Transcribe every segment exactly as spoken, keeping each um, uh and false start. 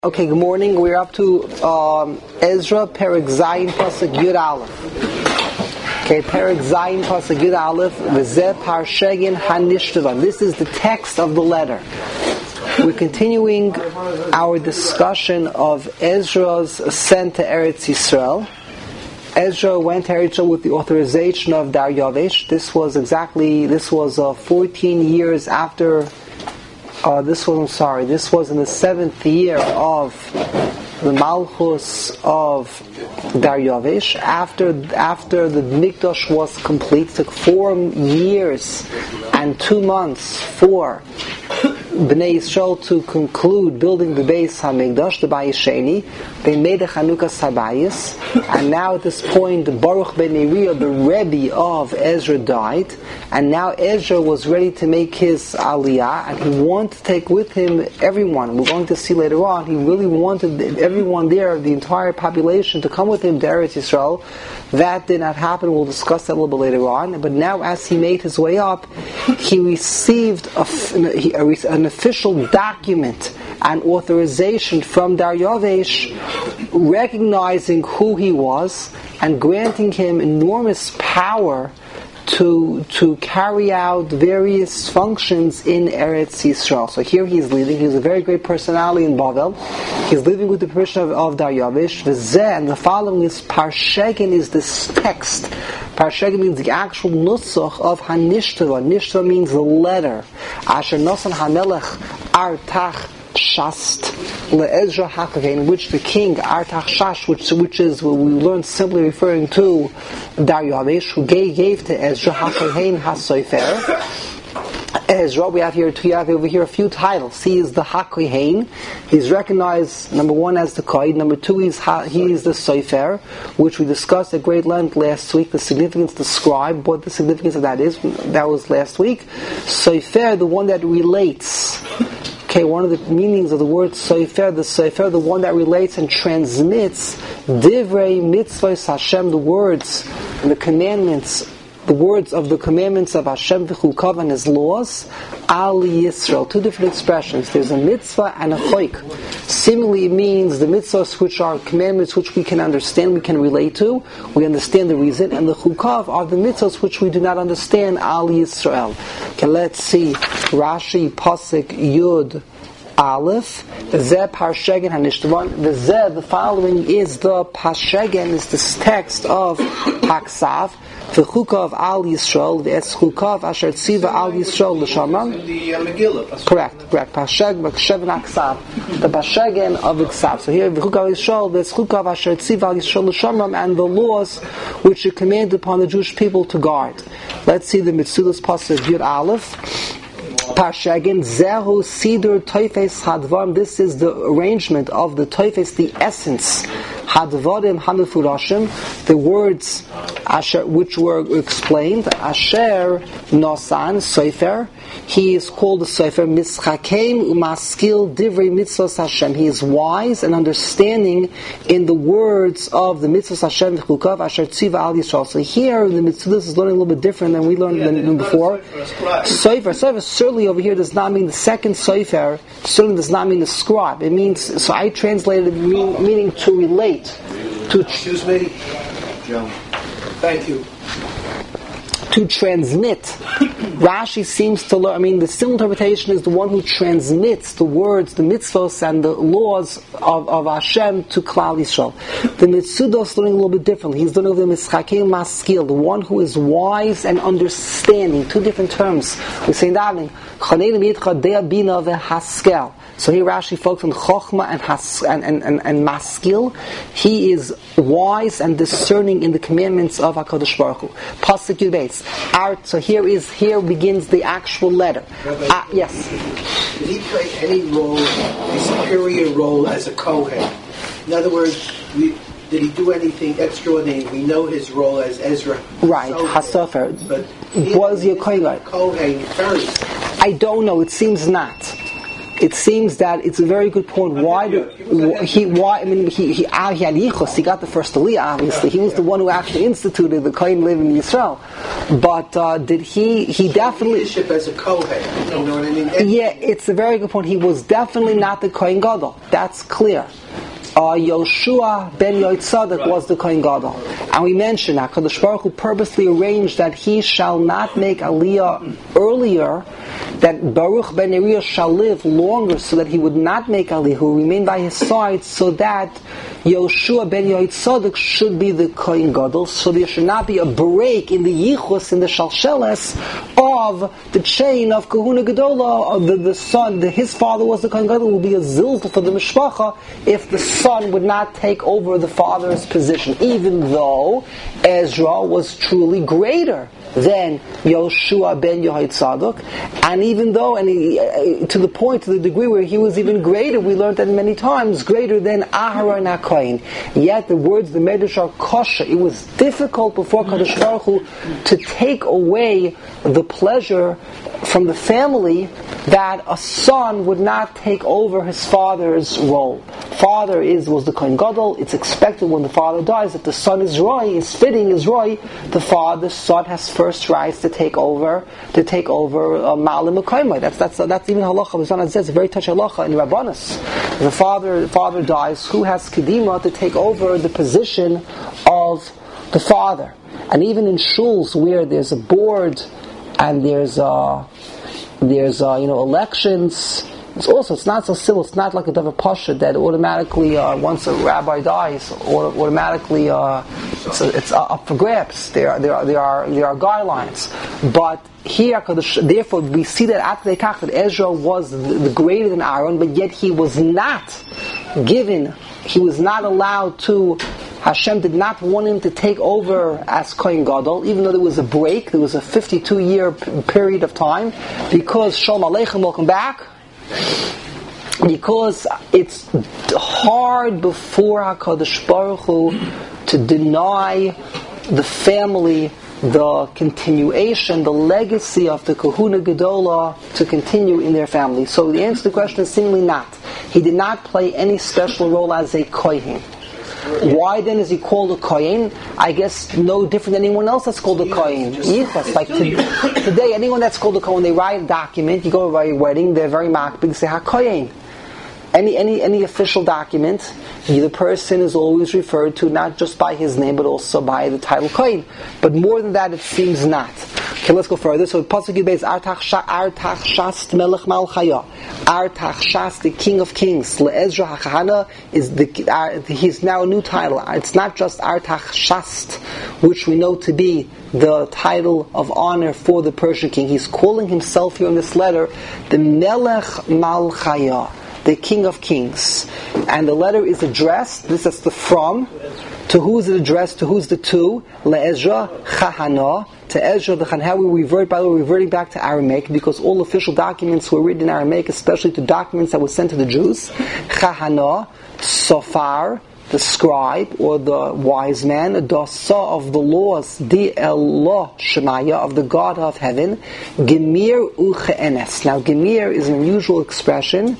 Okay, good morning. We're up to um, Ezra, Perek Zayin, Pasuk Yud Aleph. Okay, Perek Zayin, Pasuk Yud Aleph, V'zeh Parshegin HaNishtavan. This is the text of the letter. We're continuing our discussion of Ezra's ascent to Eretz Yisrael. Ezra went to Eretz Yisrael with the authorization of Daryavish. This was exactly, this was uh, fourteen years after Uh, this was, I'm sorry, this was in the seventh year of the Malchus of Daryavish. After after the Mikdash was complete, it took four years and two months for Bnei Yisrael to conclude building the Beis HaMikdash, the Bayis Sheni. They made a Chanukas Habayis, and now at this point, Baruch ben Neriah, the Rebbe of Ezra, died, and now Ezra was ready to make his Aliyah, and he wanted to take with him everyone. We're going to see later on, he really wanted everyone there, the entire population, to come with him to Eretz Yisrael. That did not happen. We'll discuss that a little bit later on. But now, as he made his way up, he received a, an official document and authorization from Daryavish, recognizing who he was and granting him enormous power to to carry out various functions in Eretz Yisrael. So here he is leading. He's a very great personality in Bavel. He's living with the permission of, of Daryavish. V'zeh, and the following is Parshegin, is this text. Parshegin means the actual nusach of Hanishtava. Nishtava means the letter. Asher Nosan Hamelech Artach Shast LeEzra HaKavein, in which the king Artach Shash, which which is what we learned simply referring to Daryavish, who gave, gave to Ezra HaKavein HaSofer. Ezra, we have here, we have over here a few titles. He is the HaKohen. He's recognized, number one, as the Kohen. Number two, he's ha, he is the Sofer, which we discussed at great length last week. The significance, the scribe, what the significance of that is. That was last week. Sofer, the one that relates. Okay, one of the meanings of the word Sofer, the Sofer, the one that relates and transmits Divrei Mitzvahs Hashem, the words and the commandments, the words of the commandments of Hashem v'chukav and His laws, Al Yisrael. Two different expressions. There's a mitzvah and a choik. Similarly, it means the mitzvahs, which are commandments which we can understand, we can relate to, we understand the reason, and the chukav are the mitzvahs which we do not understand, Al Yisrael. Okay, let's see. Rashi, Pasuk, Yud, Aleph, Zeh Parshegin HaNishtavan. The Zeh, the following is the Parshegin, is this text of Haksav. The Chukav Al Yisrael, the Es Chukav Asher Tziva Al Yisrael L'Shamam. The uh, Megillah. Correct, correct. Parsheg, Parsheg Aksav, the Parshegin of Aksav. So here, the Chukav Yisrael, the Es Chukav Asher Tziva Al Yisrael L'Shamam, and the laws which are commanded upon the Jewish people to guard. Let's see the Mitzudas Pasuk Yud Aleph. Parshegin Zehu Sidur Toifes Hadvarim. This is the arrangement of the Toifes, the essence. Hadvarim Hamifurashim, the words Asher, which were explained. Asher Nosan Sofer. He is called the Sofer. Mischakeim Umaskil Divrei Mitzvos Hashem. He is wise and understanding in the words of the Mitzvos Hashem V'chukav Asher Tziva Al Yisrael. So here the Mitzvah is learning a little bit different than we learned yeah, than, than before. Sofer, Sofer certainly over here does not mean the second Sofer. Certainly does not mean the scribe. It means, so I translated mean, meaning to relate. To Excuse me, Joe. Thank you. To transmit. Rashi seems to learn, I mean, the simple interpretation is the one who transmits the words, the mitzvos, and the laws of, of Hashem to Klal Yisrael. The Mitzudos is learning a little bit differently. He's learning the Mischakim Maskil, the one who is wise and understanding. Two different terms. We say that in Chanelim Yitcha Dea Bina V'Haskel. So here Rashi focuses on Chochmah and, has, and, and, and, and Maskil. He is wise and discerning in the commandments of HaKadosh Baruch Hu. Pasuk Yud Beis. Art. So here is here begins the actual letter. Uh, yes. Did he play any role, a superior role as a Kohen? In other words, we, did he do anything extraordinary? We know his role as Ezra. Right, Hasofer. But was he a Kohen? Kohen first. I don't know. It seems not. it seems that it's a very good point. Why do, he? Why? I mean, he he, he had yichus. He got the first aliyah. Obviously, he was the one who actually instituted the kohen living in Yisrael. But uh, did he? He definitely leadership as a kohen. You know what I mean? Yeah, it's a very good point. He was definitely not the kohen gadol. That's clear. Uh, Yoshua ben Yoitzadik right. was the Kohen Gadol. And we mentioned that HaKadosh Baruch Hu purposely arranged that he shall not make Aliyah earlier, that Baruch ben Neriah shall live longer so that he would not make Aliyah, who remain by his side, so that Yoshua ben Yoitzadik should be the Kohen Gadol, so there should not be a break in the Yichus, in the Shalsheles of the chain of Kahuna Gedola, of the, the son, the, his father was the Kohen Gadol, will be a zilzal for the Mishpacha if the son would not take over the father's position, even though Ezra was truly greater than Yoshua ben Yochai and even though, and he, uh, to the point, to the degree where he was even greater, we learned that many times, greater than Aharon HaKohen. Yet the words, the Medrash are kosher. It was difficult before Kadosh Baruch Hu to take away the pleasure from the family that a son would not take over his father's role. Father is was the Kohen Gadol. It's expected when the father dies that the son is Roy, is fitting, is Roy. The father, the son has first rights to take over, to take over Ma'alim Mekayimai. That's that's that's even halacha. The son says a very touchy halacha in Rabbanos. The father the father dies. Who has kedima to take over the position of the father? And even in shuls where there's a board and there's uh, there's uh, you know elections. It's also it's not so civil. It's not like a davar pasha that automatically uh, once a rabbi dies, or automatically uh, it's, a, it's up for grabs. There there are there are there are guidelines, but here therefore we see that after they talked that Ezra was the, the greater than Aaron, but yet he was not given. He was not allowed to. Hashem did not want him to take over as Kohen Gadol, even though there was a break. There was a fifty-two year p- period of time because Shalom Aleichem, welcome back. Because it's hard before HaKadosh Baruch Hu to deny the family the continuation, the legacy of the Kahuna Gedola to continue in their family. So the answer to the question is seemingly not. He did not play any special role as a Kohen. Why then is he called a Kohen? I guess no different than anyone else that's called a Kohen. Yichus. Like to, today, anyone that's called a Kohen, they write a document, you go to a wedding, they're very makbid, they say HaKohen. Any any any official document, the person is always referred to not just by his name but also by the title Kohen. But more than that, it seems not. Okay, let's go further. So Pasuk Yud Beis, Artach Shast Melech Malchaya. Artach Shast, the King of Kings. LeEzra HaKahana is the uh, he's now a new title. It's not just Artach Shast, which we know to be the title of honor for the Persian king. He's calling himself here in this letter the Melech Malchaya, the King of Kings. And the letter is addressed, this is the from, to who's it addressed, to who's the to, LeEzra Chahana, to Ezra the Chahana. We revert, by the way, reverting back to Aramaic, because all official documents were written in Aramaic, especially to documents that were sent to the Jews. Chahana, Sofar, the scribe or the wise man, Dasa of the laws, Di Allah Shemaya, of the God of heaven, Gemir Uche'enes. Now Gemir is an unusual expression.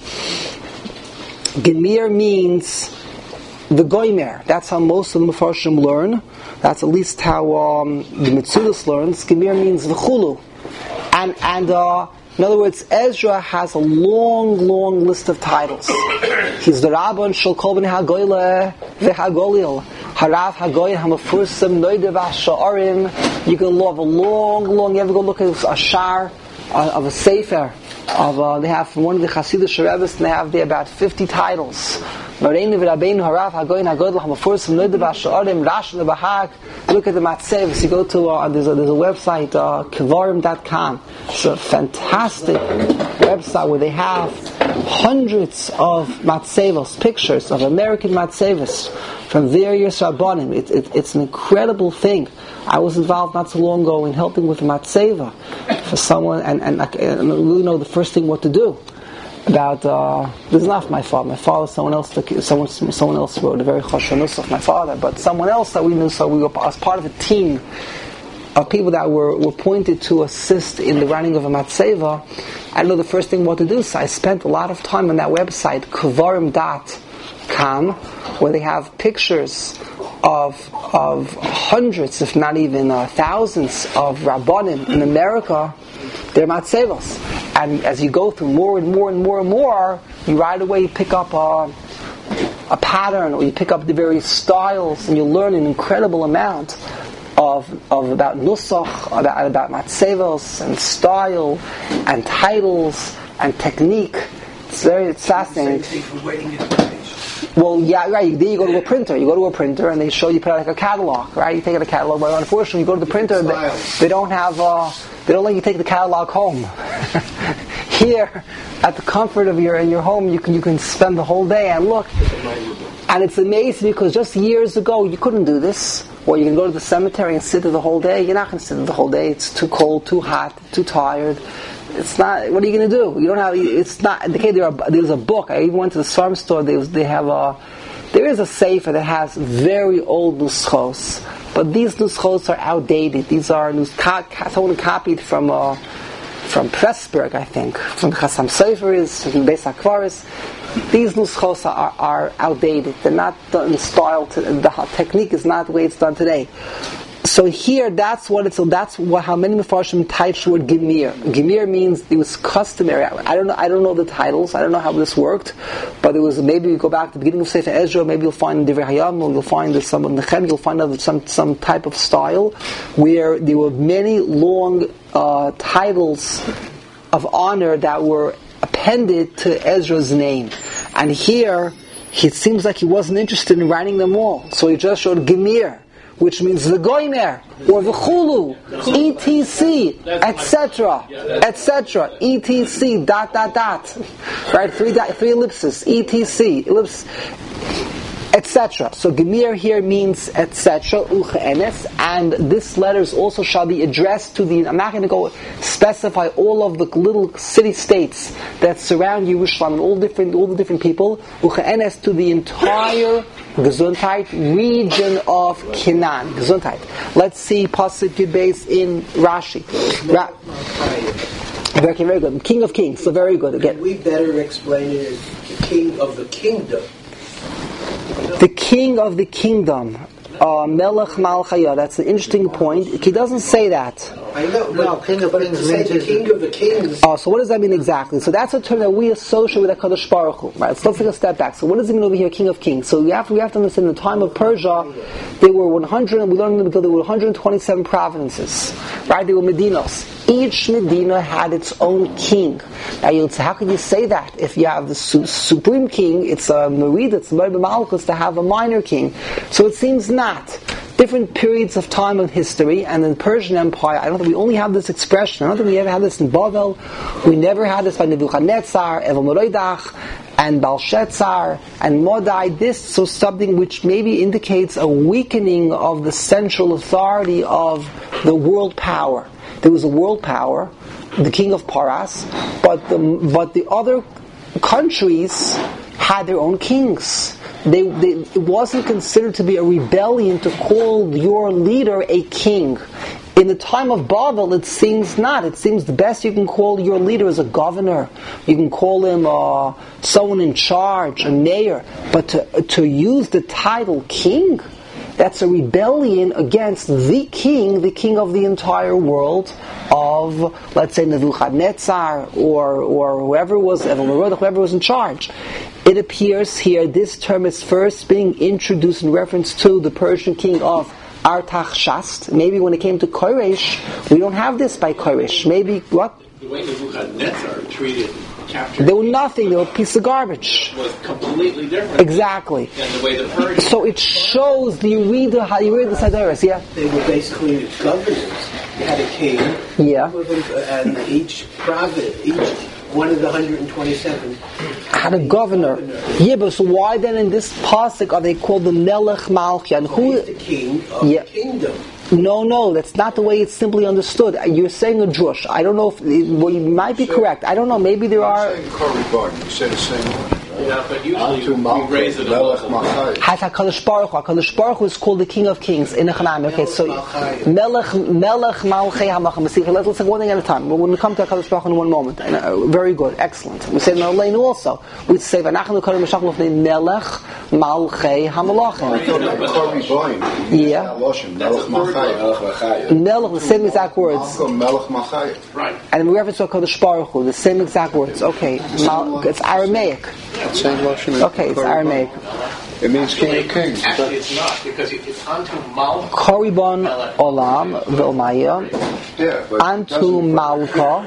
Gemir means the Goymer. That's how most of the Mefarshim learn. That's at least how um, the Metzudas learns. Gemir means the Chulu. And, and uh, in other words, Ezra has a long, long list of titles. He's the Rabban Shel Kol Bnei HaGoyle VeHaGolil, Harav HaGoyin HaMafursam Noidev HaSha'arim. You can have a long, long. You ever go look at a shar uh, of a sefer of uh, they have one of the Hasidic Rebbe's, and they have there about fifty titles. Look at the Matzevs. You go to uh, there's a there's a website uh, kevarim dot com. It's a fantastic website where they have hundreds of Matzevos, pictures of American Matzevos from various Rabbanim. It, it, it's an incredible thing. I was involved not so long ago in helping with Matzeva for someone, and, and I really know the first thing what to do. About uh, this is not my father. My father, someone else, took, someone someone else wrote a very choshev nusach of my father, but someone else that we knew. So we were as part of a team of people that were, were appointed to assist in the running of a matzeva, I don't know the first thing what to do, so I spent a lot of time on that website, kvarim dot com, where they have pictures of of hundreds, if not even uh, thousands, of rabbanim in America. They're matzevos, and as you go through more and more and more and more, you right away pick up a, a pattern, or you pick up the various styles, and you learn an incredible amount of of about nusach, about about matzevos and style and titles and technique. It's very it's fascinating. Well, yeah, right. Then you go to a printer. You go to a printer, and they show you put out like a catalog, right? You take out a catalog, but unfortunately, you go to the printer, they, they don't have, uh, they don't let you take the catalog home. Here, at the comfort of your in your home, you can you can spend the whole day and look. And it's amazing because just years ago, you couldn't do this. Or you can go to the cemetery and sit there the whole day. You're not going to sit there the whole day. It's too cold, too hot, too tired. It's not. What are you going to do? You don't have. It's not. Okay, there are, there's a book. I even went to the farm store. They they have a. There is a sefer that has very old nuschos, but these nuschos are outdated. These are someone copied from uh, from Pressburg, I think, from Chassam Soferis, from Beis HaKvaris. These nuschos are, are outdated. They're not done in style. To, the technique is not the way it's done today. So here, that's what it's. That's what how many Mefarshim typed the word Gemir. Gemir means it was customary. I don't know. I don't know the titles. I don't know how this worked, but it was maybe you go back to the beginning of Sefer Ezra. Maybe you'll find Divrei Hayam, or you'll find some of Nechem. You'll find other, some some type of style where there were many long uh, titles of honor that were appended to Ezra's name, and here it seems like he wasn't interested in writing them all. So he just showed Gemir, which means the goimer, or the chulu, etc, et cetera, et cetera, etc, dot dot dot, right? Three three ellipses, etc, ellipse, et cetera. So gemir here means et cetera, uchenes, and this letters also shall be addressed to the. I'm not going to go specify all of the little city states that surround Yerushalayim, all different, all the different people. Uchenes to the entire Gesundheit region of Canaan. Gesundheit. Let's see Pasuk Yud Beis in Rashi. Ra- very, very good. King of Kings. So very good. Again, we better explain it as the King of the Kingdom. The King of the Kingdom. Uh, Melech Malchaya. That's an interesting point. He doesn't say that. I know, no, King of Kings means the King of the Kings. Oh, so what does that mean exactly? So that's a term that we associate with HaKadosh Baruch Hu, right? So let's take a step back. So what does it mean over here, King of Kings? So we have to, we have to understand in the time of Persia, there were one hundred, and we learned because there were one hundred twenty-seven provinces, right? There were Medinos. Each Medina had its own king. Now you'd say, how can you say that? If you have the su- supreme king, it's a Merid, it's a Merid Malchus to have a minor king. So it seems not. Different periods of time of history, and in the Persian Empire, I don't think we only have this expression. I don't think we ever had this in Bavel. We never had this by Nebuchadnezzar, Evel Merodach, and Belshazzar, and Modai. This was something which maybe indicates a weakening of the central authority of the world power. There was a world power, the king of Paras, but the, but the other countries had their own kings. They, they, it wasn't considered to be a rebellion to call your leader a king. In the time of Babel, it seems not. It seems the best you can call your leader is a governor. You can call him uh, someone in charge, a mayor. But to, to use the title king, that's a rebellion against the king, the king of the entire world, of, let's say, Nebuchadnezzar, or or whoever was, whoever was in charge. It appears here, this term is first being introduced in reference to the Persian king of Artaxerxes. Maybe when it came to Koresh, we don't have this by Koresh. Maybe, what? The way Nebuchadnezzar treated captured They were nothing, they were a piece of garbage. Was completely different. Exactly. Than the way the Persians. So it shows the you read the how you read the Sideris, yeah. They were basically governors. You had a king. Yeah. And each province, each one of the one hundred twenty-seven had a governor. governor. Yeah, but so why then in this pasuk are they called the Melech Malchia? And so who? He's the king of yeah. the kingdom. No, no, that's not the way it's simply understood. You're saying a drush. I don't know if well, you might be correct. I don't know. Maybe there I'm are. saying Corey Barton. You said the same word. Right? Yeah, but usually To we raise it a Melech level. Machai. Has HaKadosh Baruch Hu. HaKadosh Baruch Hu is called the King of Kings in Echanami. Okay, so Melech Melech Melech Malchei HaMlachim. See, let's let's take one thing at a time. We're going to come to HaKadosh Baruch Hu in one moment. And, uh, very good, excellent. We say in Aleinu also. We say V'nachnu Kodem Meshach Lefnei Melech Malchei HaMlachim. I thought that Kori Boim. Yeah. Loshem, Melech Machai. Melech, the same exact words. Malcham Melech Machai. Right. And in reference to HaKadosh Baruch Hu, the same exact words. Okay, Mal, it's Aramaic. Same Loshem. Okay, it's Aramaic. It means King of Kings. Actually, it's not, because it- it's onto Malch. Koribon Olam V'Omaya Yeah, but Antu Malka.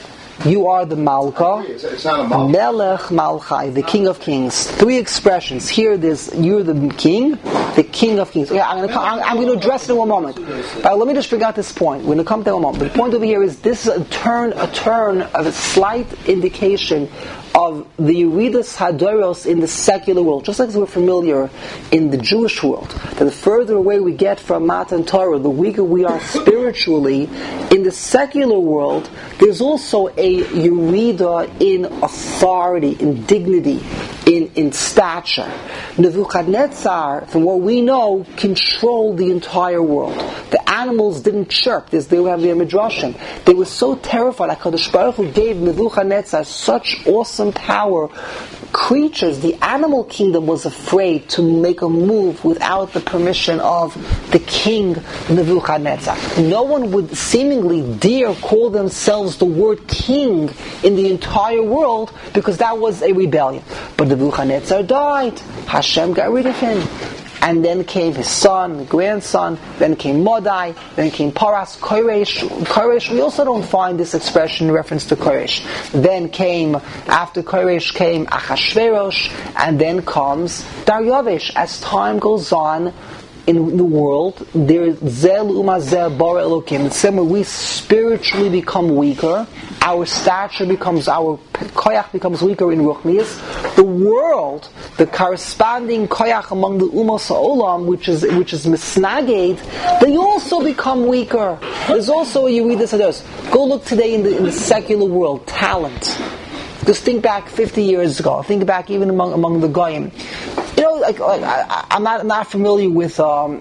You are the Malka. It's, it's not a Malch. Melech Malchai, the King of Kings. Three expressions. Here, there's you're the King, the King of Kings. Yeah, I'm going to I'm, I'm going to address it in one moment. But let me just bring out this point. We're going to come to it in one moment. But the point over here is this is a turn, a turn of a slight indication of the Yeridas Hadoros in the secular world, just like we're familiar in the Jewish world. That the further away we get from Matan Torah, the weaker we are spiritually. In the secular world, there's also a Yerida in authority, in dignity, in, in stature. Nebuchadnezzar, from what we know, controlled the entire world. The animals didn't chirp. This, they have their midrashim. They were so terrified that HaKadosh Baruch Hu gave Nebuchadnezzar such awesome power. Creatures, the animal kingdom was afraid to make a move without the permission of the king Nebuchadnezzar. No one would seemingly dare call themselves the word king in the entire world because that was a rebellion. But Nebuchadnezzar died. Hashem got rid of him. And then came his son, grandson, then came Modai, then came Paras, Koresh. Koresh, we also don't find this expression in reference to Koresh. Then came, after Koresh came Achashverosh, and then comes Daryavesh. As time goes on, in the world, there is Zel Umazel Bara Elokim. The same way we spiritually become weaker, our stature becomes, our koyach becomes weaker in Ruchnias. The world, the corresponding koyach among the Umos Ha'olam, which is which is misnaged, they also become weaker. There's also a Yeridas Hadoros. Go look today in the in the secular world, talent. Just think back fifty years ago. Think back even among among the Goyim. You know, like, like I, I'm not not familiar with um,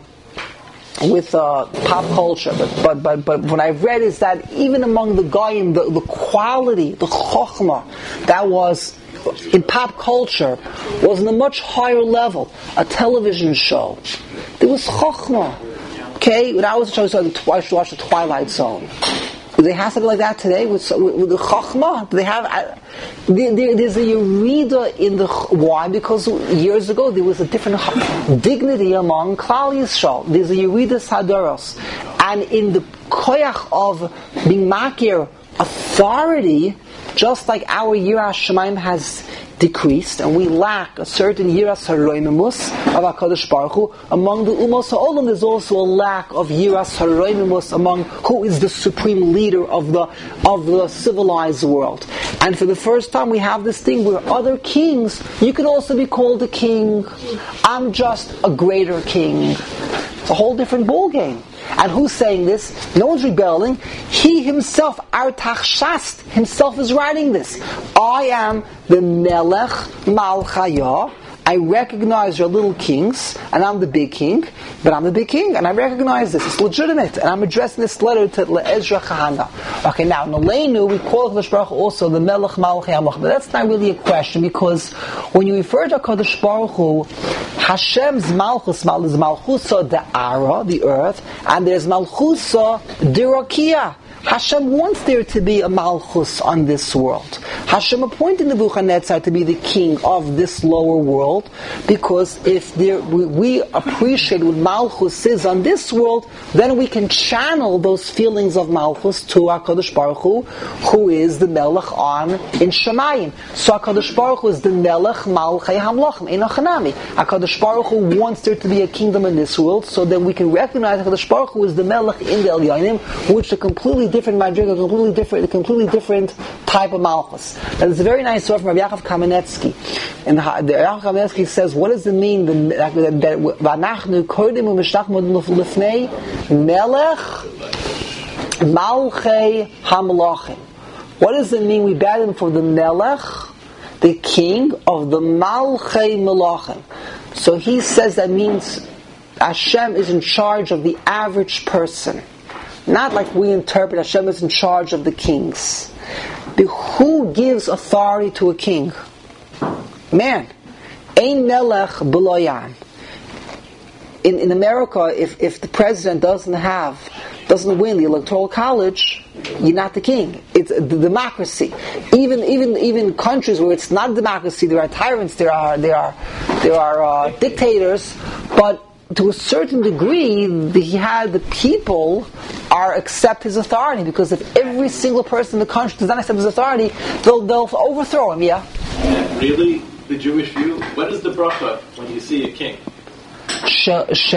with uh, pop culture, but, but but but what I've read is that even among the Goyim, the, the quality, the chokhmah that was in pop culture was on a much higher level. A television show, there was chokhmah. Okay, when I was a child, I used to watch the Twilight Zone. Do they have something like that today with, with, with the Chachma? Do they have? Uh, there, there, there's a Yerida in the why? Because years ago there was a different dignity among Klal Yisrael. There's a Yerida Sadoros, and in the koyach of being makir authority, just like our Yiras Shemaim has decreased, and we lack a certain Yiras HaRoimimus of HaKadosh Baruch Hu. Among the Umos HaOlam, there's also a lack of Yiras HaRoimimus among who is the supreme leader of the of the civilized world. And for the first time, we have this thing where other kings, you can also be called a king. I'm just a greater king. It's a whole different ballgame. And who's saying this? No one's rebelling. He himself, Artach Shast, himself is writing this. I am the Melech Malchaya. I recognize your little kings, and I'm the big king, but I'm the big king, and I recognize this. It's legitimate, and I'm addressing this letter to Ezra Kahana. Okay, now, in Aleinu, we call Kadosh Baruch Hu also the Melech Malchei HaMlach, but that's not really a question, because when you refer to Kadosh Baruch Hu, Hashem's Malchus, is Malchusa Da'ara, the earth, and there's Malchusa Dirakia. Hashem wants there to be a Malchus on this world. Hashem appointed Nebuchadnezzar to be the king of this lower world, because if there, we, we appreciate what Malchus is on this world, then we can channel those feelings of Malchus to HaKadosh Baruch Hu, who is the Melech on in Shemayim. So HaKadosh Baruch Hu is the Melech Malchei HaMlachim in Achanami. HaKadosh Baruch Hu wants there to be a kingdom in this world, so that we can recognize HaKadosh Baruch Hu is the Melech in the Elyonim, which is a completely different magic, a completely different, a completely different type of Malchus. And it's a very nice story from Rabbi Yaakov Kamenetsky. And the, the Yaakov Kamenetsky says, what does it mean that Vanachnu Kodim U'Mishtachmod Lefnei Melech Malchei HaMlachim? What does it mean we bow down for the Melech the king of the Malchei Melachim. So he says that means Hashem is in charge of the average person. Not like we interpret Hashem is in charge of the kings. But who gives authority to a king? Man. Ein melech b'lo yam. In in America, if, if the president doesn't have doesn't win the electoral college, you're not the king. It's the democracy. Even even even countries where it's not a democracy, there are tyrants, there are there are there are uh, dictators, but to a certain degree, the, he had the people are accept his authority, because if every single person in the country does not accept his authority, they'll they'll overthrow him. Yeah. And really, the Jewish view. What is the bracha when you see a king? She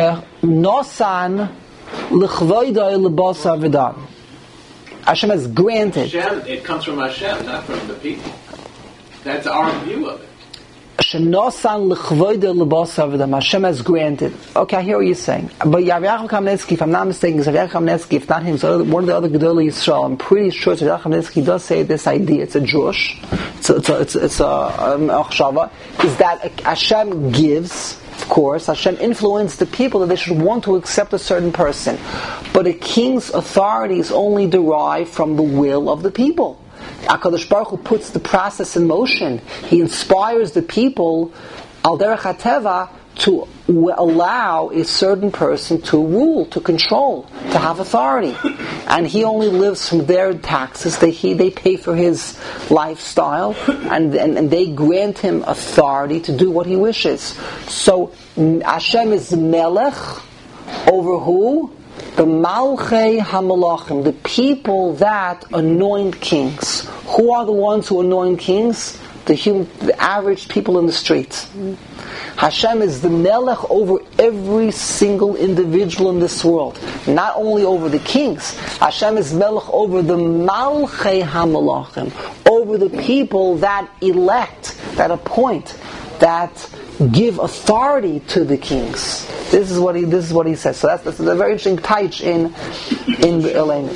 nosan l'chvoidai l'basa v'dan. Hashem has granted. Hashem, it comes from Hashem, not from the people. That's our view of it. Shenosan l'chvoidai l'basa v'dan. Hashem has granted. Okay, I hear what you're saying. But Yav Kamenetsky, if I'm not mistaken, is Yav Kamenetsky, if not him, so one of the other Gedolei Yisrael, I'm pretty sure Yav Kamenetsky does say this idea. It's a Jewish. It's a, it's a, it's a, it's a um, achshava, is that Hashem gives. Of course, Hashem influenced the people that they should want to accept a certain person. But a king's authority is only derived from the will of the people. HaKadosh Baruch Hu puts the process in motion. He inspires the people, al derech hateva, to allow a certain person to rule, to control, to have authority. And he only lives from their taxes. They he, they pay for his lifestyle, and, and, and they grant him authority to do what he wishes. So Hashem is the Melech over who? The Malchei HaMelachim, the people that anoint kings. Who are the ones who anoint kings? The human, the average people in the streets. Hashem is the Melech over every single individual in this world. Not only over the kings. Hashem is Melech over the Malchei HaMelachim, over the people that elect, that appoint, that give authority to the kings. This is what he. This is what he says. So that's, that's a very interesting taich in in the Elaine.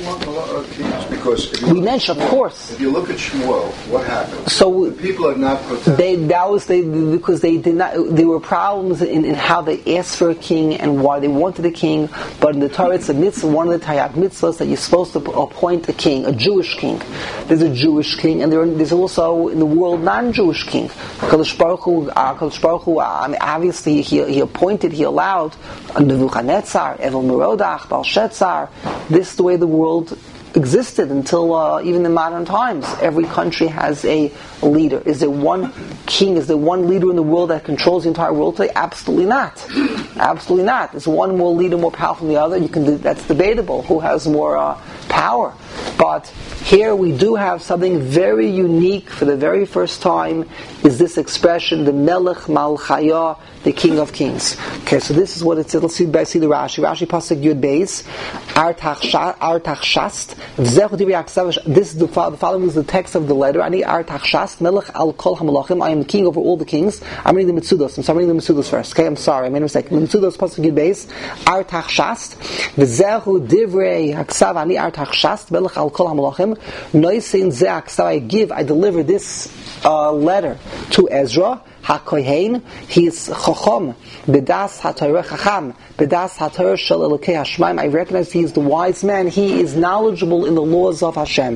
Because we mentioned, of course. If you look at Shmuel, what happened? So the people are not protected. They that was they because they did not. There were problems in, in how they asked for a king and why they wanted a king. But in the Torah, it's a mitzvah, one of the Taryag mitzvahs, that you're supposed to appoint a king, a Jewish king. There's a Jewish king, and there, there's also in the world non-Jewish king. Kadosh Baruch Hu, uh, Kadosh Baruch Hu, I mean, obviously he he appointed, he allowed Nebuchadnezzar, Evel Merodach, Belshazzar. This is the way the world existed until uh, even in modern times. Every country has a leader. Is there one king? Is there one leader in the world that controls the entire world today? Absolutely not. Absolutely not. Is one more leader more powerful than the other? You can. That's debatable. Who has more uh, power? But here we do have something very unique for the very first time. Is this expression, the Melech Malchaya, the King of Kings? Okay, so this is what it says. Let's see, see the Rashi. Rashi pasuk Yud Beis. Ar tachshast. This is the, the following is the text of the letter. Ani ar tachshast Melech al kol hamalachim. I am the king over all the kings. I'm reading the Mitzudos. I'm sorry, I'm reading the Mitzudos first. Okay, I'm sorry, I made a mistake. The Mitzudos pasuk Yud Beis. Ar tachshast. V'zehu divrei haksav ani ar tachshast Melech al kol hamalachim. Noisein ze haksav. I give, I deliver this uh, letter to Ezra. HaKohen, he is Chacham, Bedas HaTorah Chacham, Bedas HaTorah Shel Elokei Hashmaim. I recognize he is the wise man, he is knowledgeable in the laws of Hashem.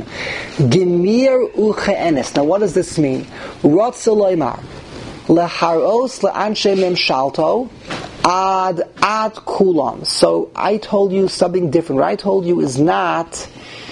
Gemir Uche'enes. Now what does this mean? Rotz Eloimar, Leharos Le'anshe Memshalto, Ad Ad Kulam. So I told you something different. What I told you is not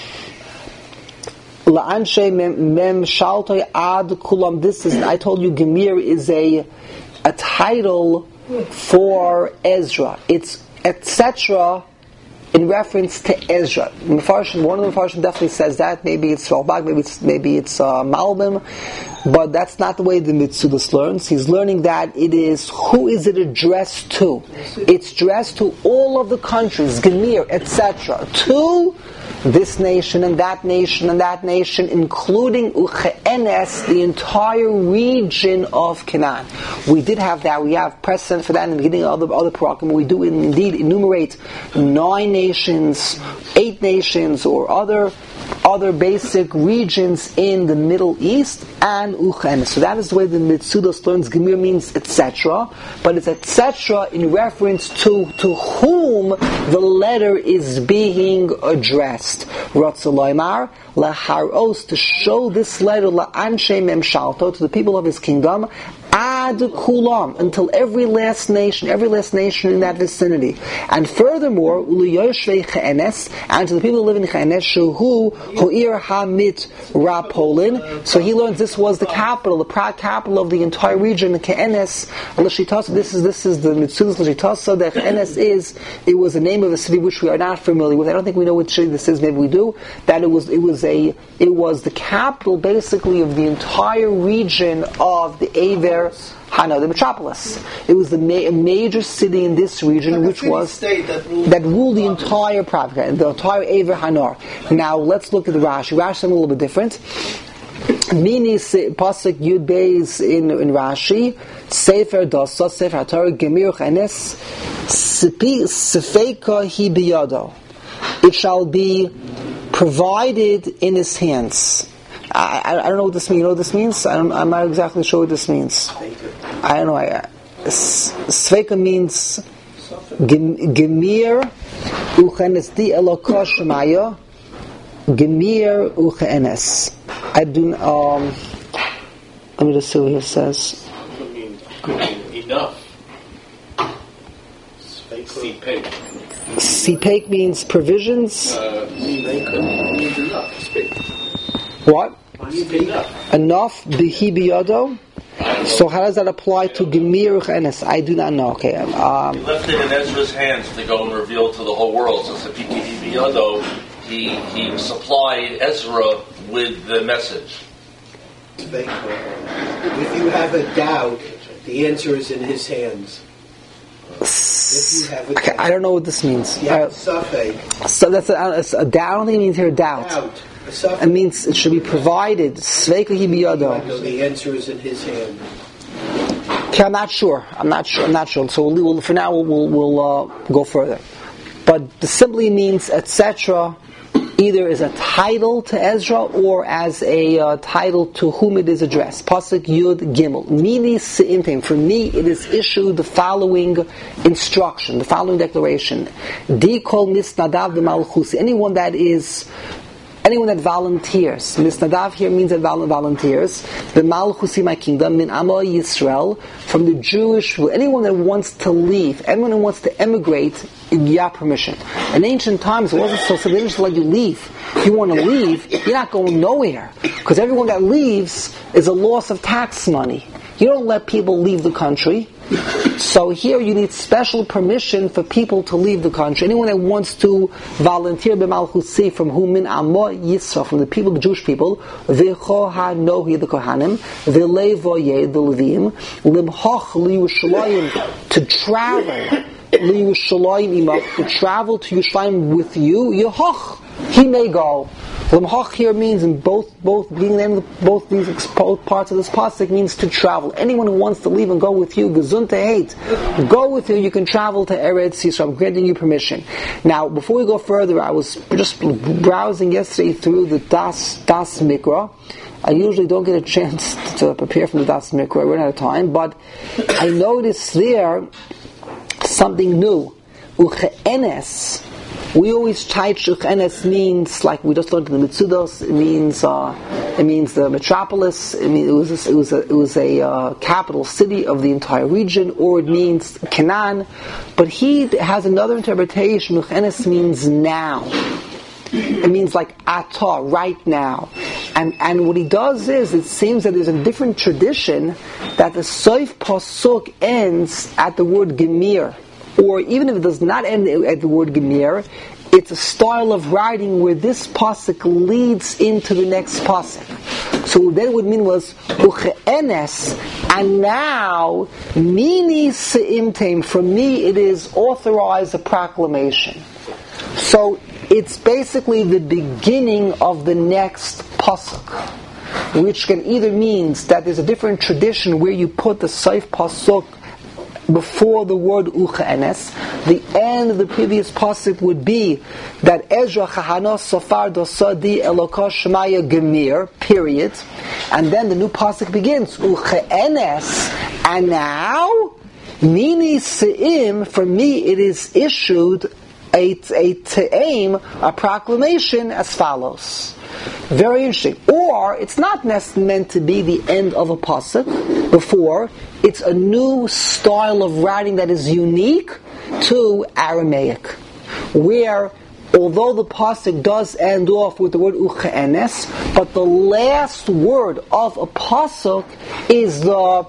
La'anshe mem shaltoi ad kulam. This is, I told you, Gemir is a a title for Ezra. It's et cetera in reference to Ezra. Mefarshim, one of the Mefarshim definitely says that. Maybe it's Ralbag, maybe it's maybe it's uh, Malbim, but that's not the way the Mitzudas learns. He's learning that it is, who is it addressed to? It's addressed to all of the countries, Gemir, et cetera. To this nation and that nation and that nation, including Uche'enes, the entire region of Canaan. We did have that. We have precedent for that in the beginning of the other program. We do indeed enumerate nine nations, eight nations, or other other basic regions in the Middle East, and Uchenes. So that is the way the Mitzudos learns Gemir means et cetera. But it's et cetera in reference to to whom the letter is being addressed. Ratzalaymar laharos, to show this letter la'anshe memshalto, to the people of his kingdom, ad kulam, until every last nation, every last nation in that vicinity. And furthermore, uliyoshvei che'enes, and to the people who live in Che'enes, shuhu ho'ir hamit rapolin. So he learns this was the capital, the proud capital of the entire region, Che'enes. L'shitasa, this is this is the Mitzudas l'shitasa. That Che'enes is, it was the name of a city which we are not familiar with. I don't think we know which city this is. Maybe we do. That it was it was a it was the capital basically of the entire region of the Aver Hano, the metropolis. It was the ma- major city in this region, like which was that ruled, that ruled the entire province, the entire Aver Hanor. Now let's look at the Rashi. Rashi is a little bit different. Mini pasuk Yud Beis in in Rashi, Sefer Dasa, Sefer HaTorah, Gemir Chenes, Sefeika hi biyado. It shall be provided in his hands. I, I, I don't know what this means. You know what this means? I don't, I'm not exactly sure what this means. I don't know. I, Sveika means Gemir Uchenes di Elokah Shemaya Gemir Uchenes. I do. Um, let me just see what it says. It means enough. Sipek. Sipek means provisions. Uh, means enough. What? Enough. Enough. Bihi biyado. So how does that apply to Gemir Uchenes? I do not know. Okay. Um, he left it in Ezra's hands to go and reveal to the whole world. So Sipiki biyado, he he supplied Ezra with the message. If you have a doubt, the answer is in his hands. If you have a doubt. okay, I don't know what this means. Yeah, Uh, suffix. so that's a, it's a doubt. I don't think it means here doubt. Doubt. A suffix. It means it should be provided. Sveika hi biyado. No, the answer is in his hand. Okay, I'm not sure. I'm not sure. I'm not sure. So we'll, we'll, for now, we'll, we'll, we'll uh, go further. But this simply means et cetera. Either as a title to Ezra or as a uh, title to whom it is addressed. Pasuk Yud Gimel. Mini Se'imtim. For me, it is issued the following instruction, the following declaration. Di kol misnadav b'malchusi. Anyone that is Anyone that volunteers, Misnadav here means that volunteers, the Malchusi, my kingdom, min Amo Yisrael, from the Jewish, anyone that wants to leave, anyone who wants to emigrate, you have permission. In ancient times, it wasn't so sufficient to let you leave. If you want to leave, you're not going nowhere. Because everyone that leaves is a loss of tax money. You don't let people leave the country. So here you need special permission for people to leave the country. Anyone that wants to volunteer b'malchusi from whom min Amo Yisrael, from the people, the Jewish people, v'choha nohi the Kohanim, v'levoye the Levim, limhoch liyushalayim, to travel liyushalayim imach, to travel to Yerushalayim with you, yehoch, he may go. Limhoch here means in both both being named both these both parts of this pasuk means to travel. Anyone who wants to leave and go with you, gezun hate, go with you. You can travel to Eretz Yisrael. I'm granting you permission. Now, before we go further, I was just browsing yesterday through the Das Das Mikra. I usually don't get a chance to prepare from the Das Mikra. I run out of time, but I noticed there something new. Uche'enes. We always try Uchenes means, like we just learned in the Mitzudos, it means uh, it means the metropolis. It, mean, it was a, it was a, it was a uh, capital city of the entire region, or it means Canaan. But he has another interpretation. Uchenes means now. It means like atah, right now. And and what he does is, it seems that there's a different tradition that the Soif Pasuk ends at the word Gemir. Or even if it does not end at the word Gemir, it's a style of writing where this pasuk leads into the next pasuk. So then what it would mean was Uche'enes, and now Mini Se'imtem, for me it is authorized a proclamation. So it's basically the beginning of the next pasuk, which can either means that there's a different tradition where you put the Soif Pasuk before the word Uche'enes. the end of the previous pasuk would be that Ezra Chahana Sofar Dosadi Eloka Shemaya Gemir, period. And then the new pasuk begins, Uche'enes, and now, Mini Se'im, for me it is issued a, a te'aim, a proclamation as follows. Very interesting. Or, it's not necessarily meant to be the end of a pasuk before, it's a new style of writing that is unique to Aramaic, where although the pasuk does end off with the word uche'enes, but the last word of a pasuk is the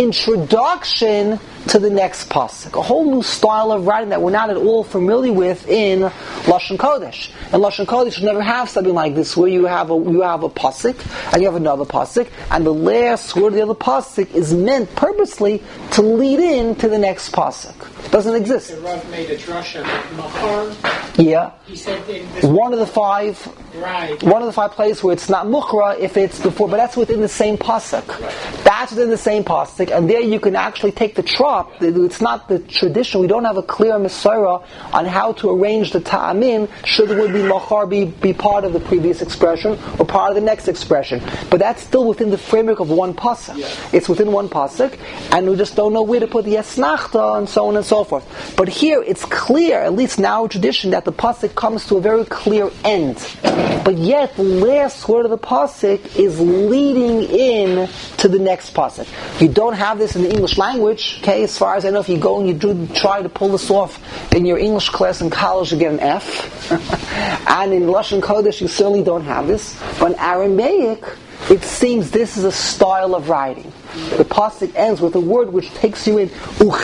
introduction to the next pasuk. A whole new style of writing that we're not at all familiar with in Lashon Kodesh. And Lashon Kodesh never have something like this, where you have a you have a pasuk and you have another pasuk, and the last word of the other pasuk is meant purposely to lead in to the next pasuk. It doesn't exist. The Rav made a drasha machar. Yeah. He said in this one of the five. Right. One of the five places where it's not mukhra if it's before, but that's within the same pasuk. Right. That's within the same pasuk, and there you can actually take the trop. It's not the tradition. We don't have a clear Masorah on how to arrange the ta'amim. Should the word be machar be, be part of the previous expression or part of the next expression? But that's still within the framework of one pasuk. Yeah. It's within one pasuk, and we just don't know where to put the esnachta and so on and so forth. But here it's clear, at least now in tradition, that the pasuk comes to a very clear end. But yet the last word of the pasuk is leading in to the next pasuk. You don't have this in the English language, okay? As far as I know, if you go and you do try to pull this off in your English class in college, you get an F. And in Lashon Kodesh, you certainly don't have this. But in Aramaic, it seems this is a style of writing. The pasuk ends with a word which takes you in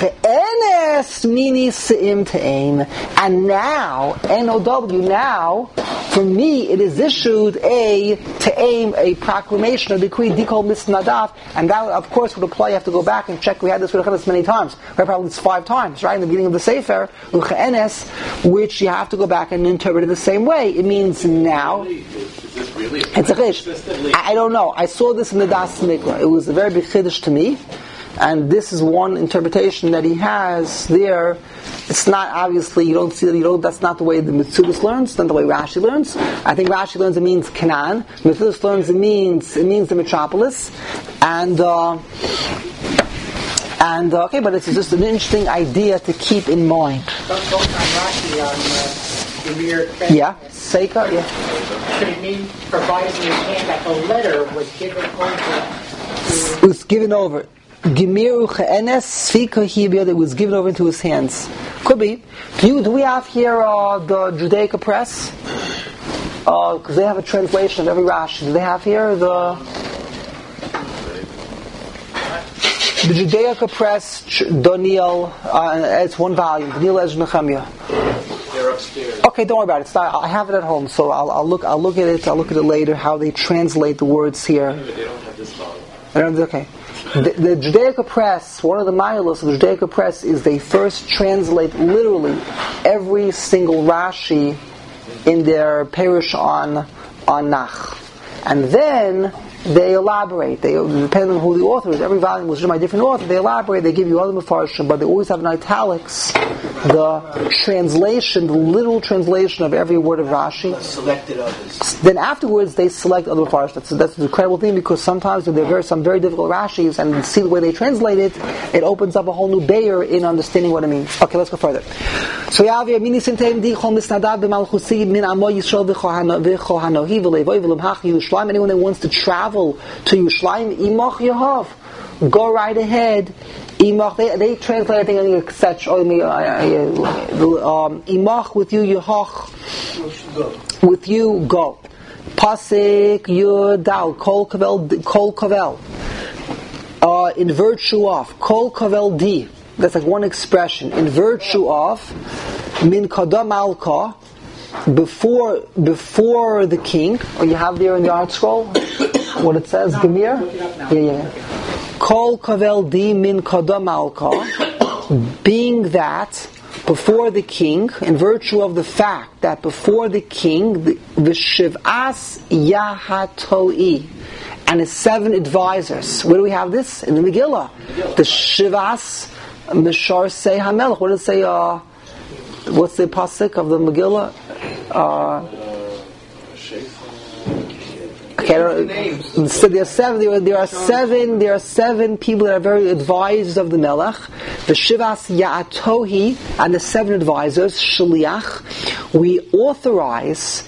uche'enes mini se'im te'aim, and now N O W now for me it is issued a te'aim, a proclamation, a decree, dikol misnadav, and that of course would apply. You have to go back and check. We had this with us many times. Right, probably it's five times, right in the beginning of the Sefer uche'enes, which you have to go back and interpret it the same way. It means now. Is this really it's a chish. I, I don't know. I saw this in the Das Mikra. It was a very big chiddush to me, and this is one interpretation that he has there. It's not obviously you don't see that you don't. That's not the way the Metzudas learns. Not the way Rashi learns. I think Rashi learns it means Canaan. Metzudas learns it means it means the metropolis, and. Uh, And uh, okay, but it's just an interesting idea to keep in mind. Don't go on Rashi on uh, the mere yeah, Seika, yeah. Could it mean, provided in his hand, that the letter was given over to... It was given over. Gemiru Che'enes Sfika Hibiyad, it was given over into his hands. Could be. Do, you, do we have here uh, the Judaica Press? Because uh, they have a translation of every Rashi. Do they have here the... The Judaica Press, Daniel, uh, it's one volume, Daniel Ezra Nehemiah. They're upstairs. Okay, don't worry about it. It's not, I have it at home, so I'll, I'll look. I'll look at it. I'll look at it later. How they translate the words here. But they don't have this volume. I don't, okay. The, the Judaica Press, one of the milos of the Judaica Press is they first translate literally every single Rashi in their parish on on Nach, and then they elaborate. They, depending on who the author is, every volume was written by a different author. They elaborate. They give you other mefarshim, but they always have in italics the translation, the literal translation of every word of Rashi. Selected others. Then afterwards, they select other mefarshim. That's, that's an incredible thing, because sometimes when there are very, some very difficult Rashis, and you see the way they translate it, it opens up a whole new bayer in understanding what it means. Okay, let's go further. So Yavir mini sintem di chol misnadav b'malchusi min amo Yisrael v'chohanohi v'levoy v'lemhach Yerushalayim. Anyone that wants to travel to Yerushalayim, imach Yehav, go right ahead. Imach, they, they translate I think in such imach with you Yehach, with you go. Pasik Yudal Kol Kavel Kol Kavel. Uh, in virtue of Kol Kavel Di. That's like one expression. In virtue of Min Kadam Alka, before before the king, or you have there in the art scroll what it says, Gemir? Yeah, yeah. Kol Kavel Di Min Kadam Alka, being that before the king, in virtue of the fact that before the king, the Shiv'as Yahatoi, and his seven advisors. Where do we have this? In the Megillah. The Shivas Mishar Sei HaMelech. What does it say? Uh, what's the pasuk of the Megillah? Uh, Okay, so there are seven. There are, there are seven. There are seven people that are very advised of the Melech. The Shivas Ya'atohi and the seven advisors Shaliach. We authorize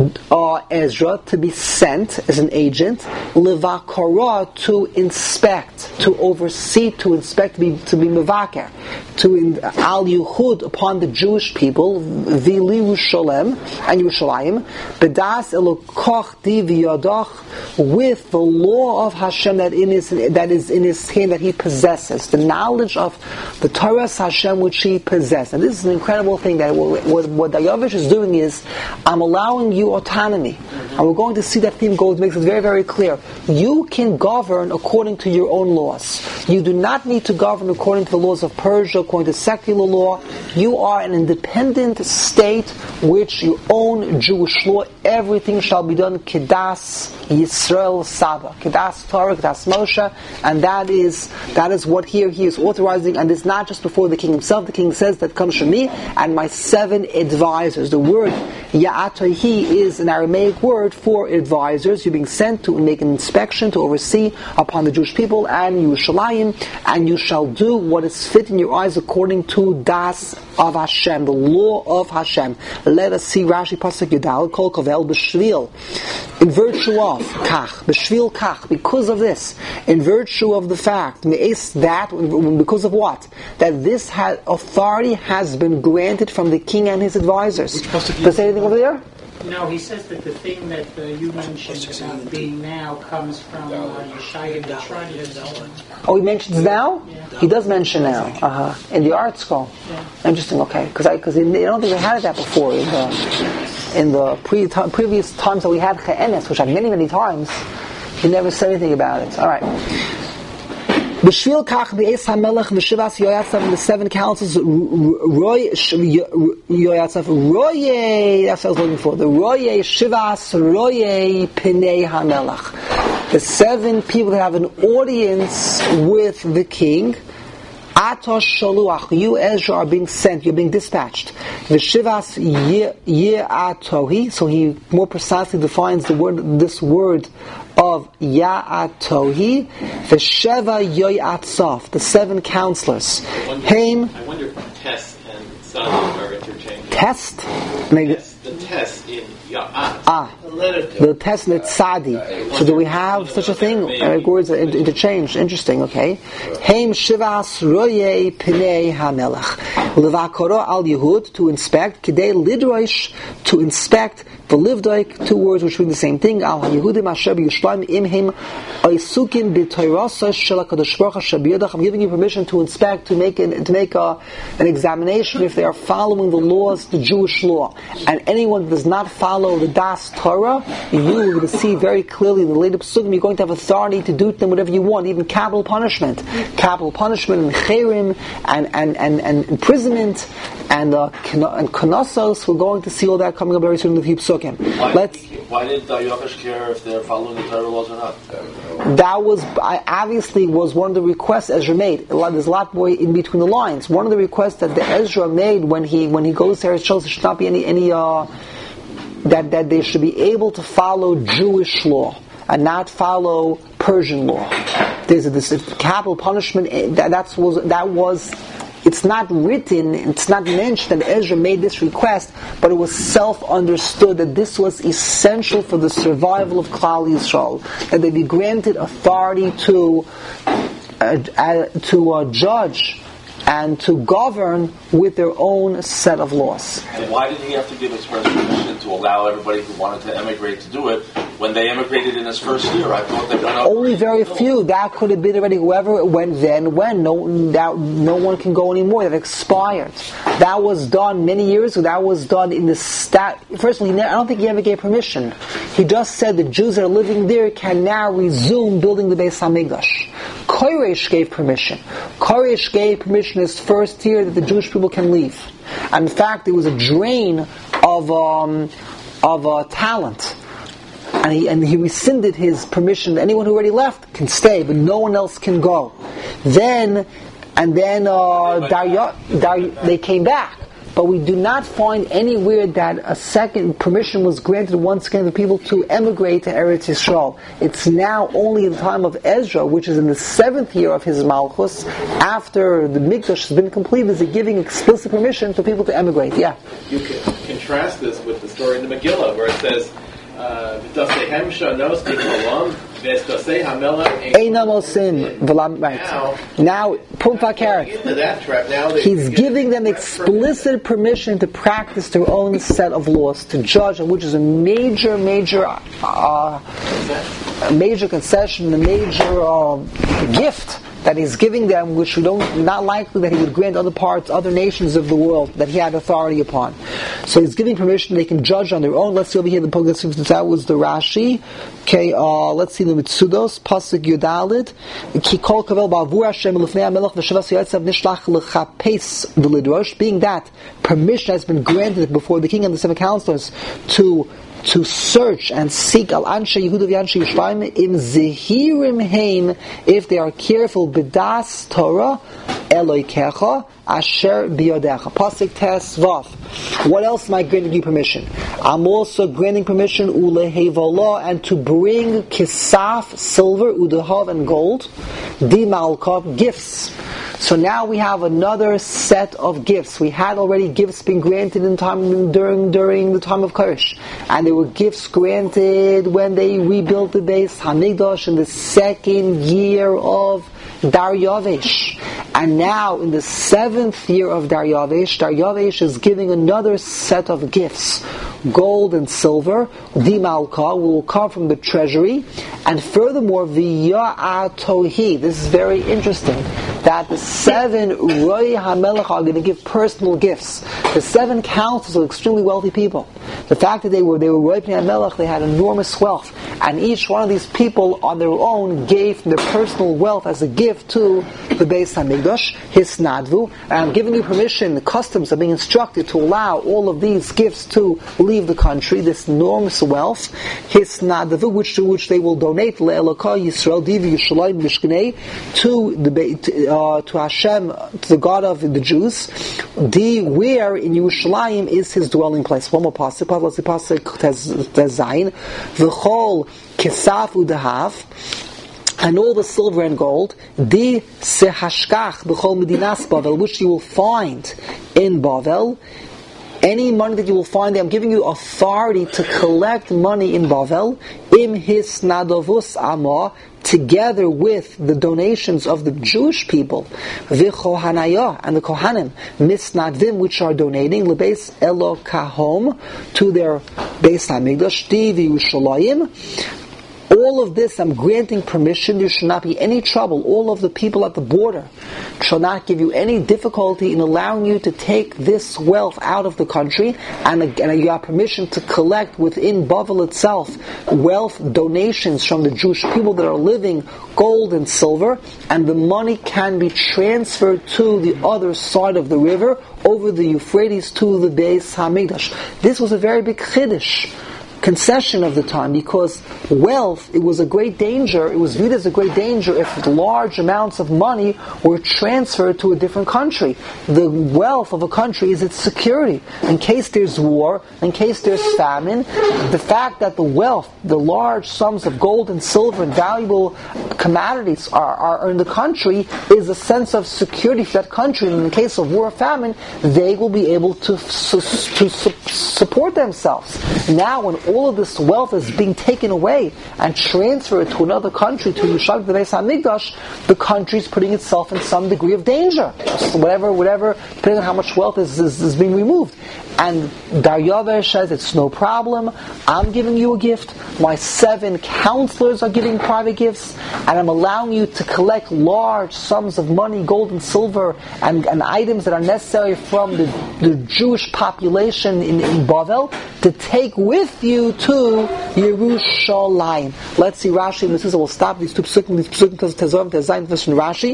uh, Ezra to be sent as an agent, Levakara, to inspect, to oversee, to inspect, to be to be mevaker, to in, al Yuhud upon the Jewish people, v'li Yerushalem and Yerushalayim, bedas elokoch di v'yadach, with the law of Hashem that in his that is in his hand, that he possesses, the knowledge of the Torah Hashem which he possesses. And this is an incredible thing that what, what, what Dayavish is doing is, I'm allowing you autonomy. And we're going to see that theme goes makes it very, very clear. You can govern according to your own laws. You do not need to govern according to the laws of Persia, according to secular law. You are an independent state which you own Jewish law. Everything shall be done Kedas Yisrael Saba. Kedas Torah, Kedas Moshe. And that is that is what here he is authorizing. And it's not just before the king himself. The king says that comes from me and my seven advisors. The word Ya'atohi is an Aramaic word for advisors. You're being sent to make an inspection, to oversee upon the Jewish people and Yerushalayim, and you shall do what is fit in your eyes according to Das of Hashem, the law of Hashem. Let us see Rashi Pasuk Yudal Kol Kovel B'Shvil. In virtue of Kach, B'Shvil Kach, because of this, in virtue of the fact, that, because of what? That this ha- authority has been granted from the king and his advisors. Does it say anything over there? No, he says that the thing that uh, you mentioned about being now comes from uh, Yeshaya Mitzrayim. Oh, he mentions now? Yeah. He does mention now. Uh-huh. In the art scroll. Yeah. Interesting, okay. Because I, cause I don't think we had that before in the, in the pre- t- previous times that we had Che'enes, which had many, many times. He never said anything about it. All right. B'shvil kach b'es hamelech v'shivas Yoyatzav, and the seven councils Roy Yoyatzav Roye, that's what I was looking for. The Roye Shivas Roye Pinei Hamelech. The seven people that have an audience with the king. Atos Shaluach, you Ezra are being sent, you're being dispatched. V'shivas Ye'atohi, so he more precisely defines the word, this word of Ya'atohi. V'sheva Yoyatzav, the seven counselors. Haim. I wonder if test and tzaddik are interchangeable. Test? Maybe. Yes, the test in Ya'at. Ah, the test and the tzadi. So do we have such a thing? Like words are interchanged. Interesting, okay. Haim Shivas Roye Pinei HaMelech. Levakoro al Yehud, to inspect. Kidei Lidroish, to inspect. The Livdoik, two words which mean the same thing. Al HaYehudim Asher B'Yishlayim Imhim Oisukim B'Toirasa Shel HaKadosh Baruch Hu Shabiyadach. I'm giving you permission to inspect, to make an, to make a, an examination if they are following the laws, the Jewish law. And anyone that does not follow the Das Torah, you are going to see very clearly in the later Pesukim, you're going to have authority to do to them whatever you want, even capital punishment. Capital punishment and cherim and, and, and, and imprisonment and uh, and knossos. We're going to see all that coming up very soon in the Pesukim. Why, Let's, why did Dayavish care if they're following the Torah laws or not? That was I, obviously was one of the requests Ezra made. A lot, there's a lot more in between the lines. One of the requests that the Ezra made when he when he goes there, it shows there should not be any any uh, that that they should be able to follow Jewish law and not follow Persian law. There's a this capital punishment that that's was that was. It's not written, it's not mentioned that Ezra made this request, but it was self-understood that this was essential for the survival of Klal Yisrael, that they be granted authority to uh, uh, to uh, judge and to govern with their own set of laws. And why did he have to give express permission to allow everybody who wanted to emigrate to do it when they emigrated in his first year? I thought they went up. Only very few. That could have been already whoever went then when. No, that, no one can go anymore. That expired. That was done many years ago. That was done in the stat. First of all, I don't think he ever gave permission. He just said the Jews that are living there can now resume building the Beis Hamikdash. Koresh gave permission. Koresh gave permission his first year that the Jewish people can leave. And in fact, there was a drain of um, of uh, talent. And he, and he rescinded his permission. Anyone who already left can stay, but no one else can go. Then, and then uh, Daria, Daria, they came back. but we do not find anywhere that a second permission was granted once again to people to emigrate to Eretz Yisrael. It's now only in the time of Ezra, which is in the seventh year of his Malchus, after the Mikdash has been completed, is he giving explicit permission for people to emigrate. Yeah. You can contrast this with the story in the Megillah, where it says, uh, "V'dasehem shanos b'kolam, v'dasei hamelech Einam osim v'lam." Right. Now, Pumpa Karet. Into that trap, now they He's get giving them express explicit permission to practice their own set of laws, to judge, which is a major, major, uh, a major concession, a major uh, gift that he's giving them, which we don't, not likely that he would grant other parts, other nations of the world that he had authority upon. So he's giving permission; they can judge on their own. Let's see over here the Pogasiv. That was the Rashi. Okay, uh, let's see the Mitsudos Pasuk Yudalit. Ki kol kavel ba'avur Hashem l'fnei hamelech v'shavas yotzav nishlach l'chapes v'lidrosh. Being that permission has been granted before the king and the seven counselors to to search and seek al anshe Yehuda v'anshe Yishmaim im zehirim heim, if they are careful b'das Torah Eloikecha asher biyodecha. Pasuk tes vav. What else am I granting you permission? I'm also granting permission ulehevolah, and to bring kisaf, silver, udahav, and gold, di malkov, gifts. So now we have another set of gifts. We had already gifts being granted in time during during the time of Koresh, and there were gifts granted when they rebuilt the base Hamikdash in the second year of Daryavesh. And now in the seventh year of Daryavesh, Daryavesh is giving another set of gifts. Gold and silver, di malka, will come from the treasury, and furthermore, v'ya'atohi. This is very interesting, that the seven Roi HaMelech are going to give personal gifts. The seven councils are extremely wealthy people. The fact that they were they were Roi HaMelech, they had enormous wealth, and each one of these people on their own gave their personal wealth as a gift to the Beis HaMikdash, his Nadvu. And I'm giving you permission, the customs are being instructed to allow all of these gifts to leave the country, this enormous wealth, his Nadvu, which to which they will donate le'elokah Yisrael divi Yushalayim Mishkanei, to the uh, to Hashem, to the God of the Jews. Di, where in Yerushalayim is his dwelling place. One more pasuk, pasuk pasuk tez zayin, v'chol kisaf udahav, and all the silver and gold, di sehashkach b'chol medinas Bavel, which you will find in Bavel. Any money that you will find there, I'm giving you authority to collect money in Bavel, im his nadovus amah, together with the donations of the Jewish people, v'chohanayah, and the Kohanim, misnadvim, which are donating, lebeis elokahom, to their Beis HaMikdash, di v'Yushalayim. All of this, I'm granting permission. There should not be any trouble. All of the people at the border shall not give you any difficulty in allowing you to take this wealth out of the country, and, and you have permission to collect within Bavel itself wealth donations from the Jewish people that are living, gold and silver, and the money can be transferred to the other side of the river, over the Euphrates, to the Beis HaMikdash. This was a very big chiddush, concession of the time, because wealth, it was a great danger, it was viewed as a great danger if large amounts of money were transferred to a different country. The wealth of a country is its security. In case there's war, in case there's famine, the fact that the wealth, the large sums of gold and silver and valuable commodities are, are in the country is a sense of security for that country. And in the case of war or famine, they will be able to, su- to su- support themselves. Now, when all of this wealth is being taken away and transferred to another country, to Yishag the Beis HaMikdash, the country is putting itself in some degree of danger. So whatever, whatever, depending on how much wealth is, is, is being removed. And Daryavesh says, it's no problem, I'm giving you a gift, my seven counselors are giving private gifts, and I'm allowing you to collect large sums of money, gold and silver, and, and items that are necessary from the, the Jewish population in, in Bavel, to take with you you to Yerushalayim. Let's see Rashi and Mesiza will stop these two psukim, these psukim Tezvav, Tezayin, Veshin Rashi.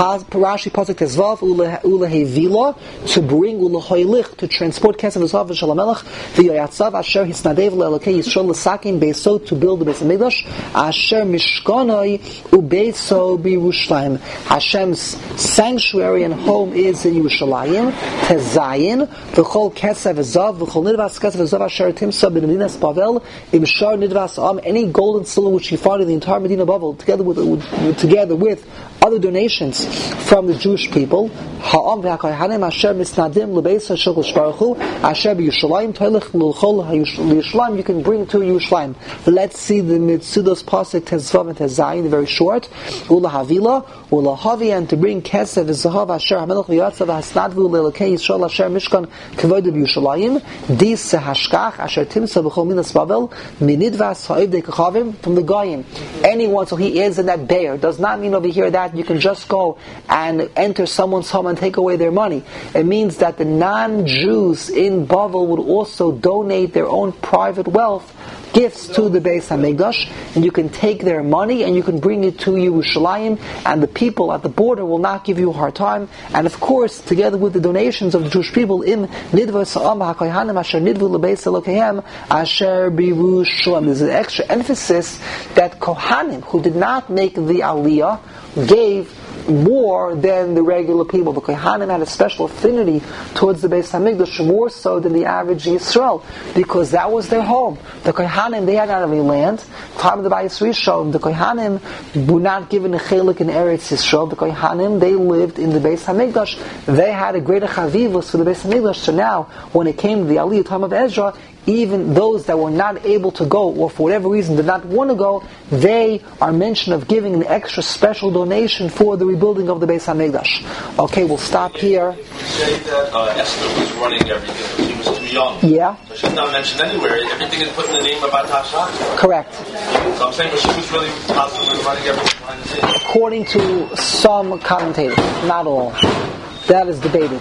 Rashi Pasuk Tezvav, Ule Hevila, to bring Ule Hoilich, to transport Kesef V'Zav V'Shalamelech, V'Yatzav, Asher Hisnadev Le'Elokei Yisrael L'Sakin, Beiso, to build the Beis HaMikdash, Asher Mishkanoi, Ubeitso B'Yerushalayim. Hashem's sanctuary and home is in Yerushalayim, Tezayin, V'chol Kesef V'Zav, V'chol Nidvas Kesef V'Zav, Asher Timsa B'Medinas Bavel, Imshar Nidvas Am, any gold and silver which you find in the entire Medina Bavel, together with, with together with other donations from the Jewish people, Ha'am v'Hakayhanim Asher Misnadim L'Beis HaShel Shbaruchu Asher B'Yerushalayim Toilech L'Chol L'Yerushalayim, you can bring to Yerushalayim. Let's see the Mitzudos Pasuk Tezvav and Tezayin, very short. Ula Havila, Ula Havi, and to bring Kesef V'Zahav Asher HaMelech V'Yatzav Hasnadvu L'Elokei Yisrael Asher Mishkan Kavod B'Yerushalayim Dis Hashkach Asher Timsa B'Chol Minas Bavel Minidvas Ha'ivdei Kachavim, from the Goyim. Anyone, so he is in that bear, does not mean over here that you can just go and enter someone's home and take away their money. It means that the non-Jews in Bavel would also donate their own private wealth, gifts to the Beis HaMikdash, and you can take their money and you can bring it to Yerushalayim, and the people at the border will not give you a hard time. And of course, together with the donations of the Jewish people in Nidvas Ha'am HaKohanim Asher Nidvu L'Beis Elokehem Asher B'Yerushalayim, there's an extra emphasis that Kohanim who did not make the Aliyah gave more than the regular people. The Kohanim had a special affinity towards the Beis HaMikdash, more so than the average Yisrael, because that was their home. The Kohanim, they had not only land. Time of the Bayis Rishon, the Kohanim were not given a chelik in Eretz Yisrael. The Kohanim, they lived in the Beis HaMikdash. They had a greater chavivus for the Beis HaMikdash. So now, when it came to the Aliyah time of Ezra, even those that were not able to go, or for whatever reason did not want to go, they are mentioned of giving an extra special donation for the rebuilding of the Beis HaMikdash. Okay, we'll stop here. You say that uh, Esther was running everything, but she was too young. Yeah. So she's not mentioned anywhere. Everything is put in the name of Atashah. Correct. So I'm saying, but she was really possibly running everything behind the scenes. According to some commentators, not all. That is debated.